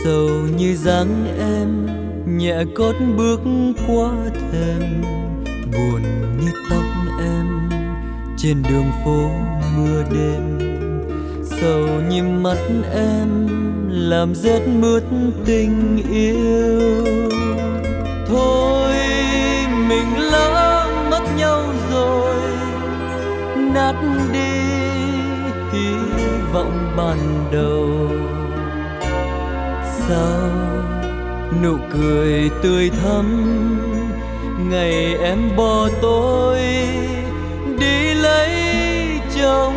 Sầu như dáng em nhẹ cốt bước qua thềm, buồn như tóc em trên đường phố mưa đêm. Sầu như mắt em làm rét mướt tình yêu. Thôi mình lỡ mất nhau rồi, nát đi hy vọng ban đầu. Sao nụ cười tươi thắm ngày em bỏ tôi đi lấy chồng.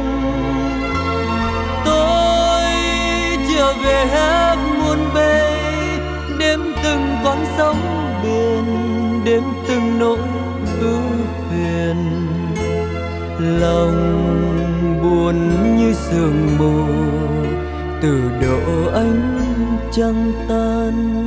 Tôi trở về hát muôn bề, đêm từng con sóng biển, đêm từng nỗi ưu phiền. Lòng buồn như sương mù, từ độ ánh trăng tan.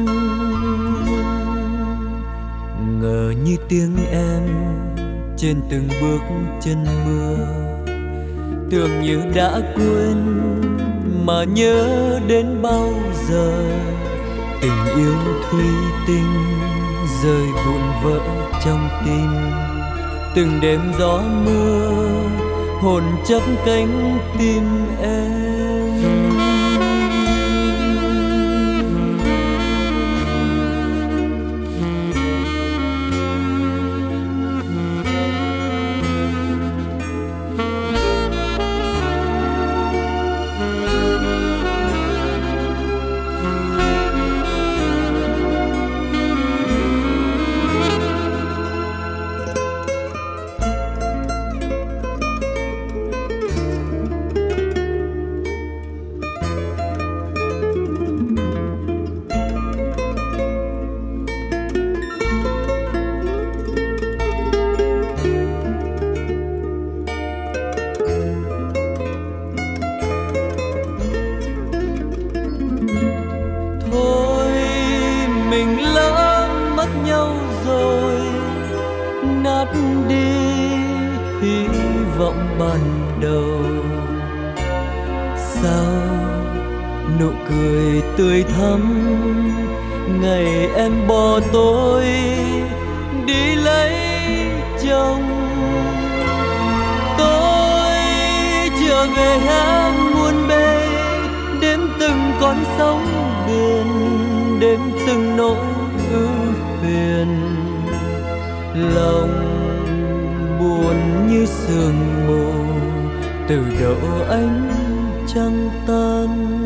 Ngờ như tiếng em trên từng bước chân mưa, tưởng như đã quên mà nhớ đến bao giờ. Tình yêu thủy tinh rơi vụn vỡ trong tim, từng đêm gió mưa hồn chấp cánh tim em. Mình lỡ mất nhau rồi, nát đi hy vọng ban đầu. Sao nụ cười tươi thắm ngày em bỏ tôi đi lấy chồng. Tôi trở về hát muôn bề, đêm từng con sóng biển, đêm từng nỗi ưu phiền. Lòng buồn như sương mù, từ độ ánh trăng tan.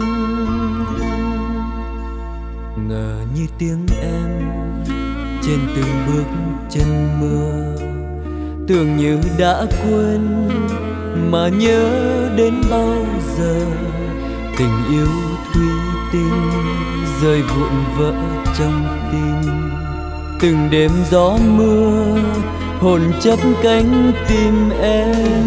Ngờ như tiếng em trên từng bước chân mưa, tưởng như đã quên mà nhớ đến bao giờ. Tình yêu thủy tinh rơi vụn vỡ trong tim, từng đêm gió mưa hồn chấp cánh tim em.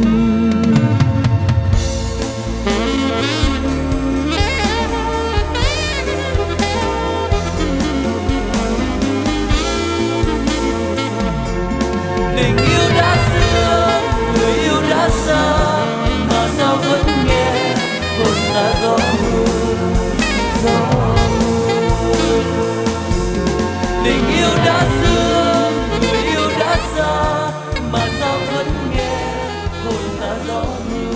Tình yêu đã xưa, người yêu đã xa, mà sao vẫn nghe hồn ta gió mưa, gió. Tình yêu đã xưa, người yêu đã xa, mà sao vẫn nghe hồn ta gió mưa.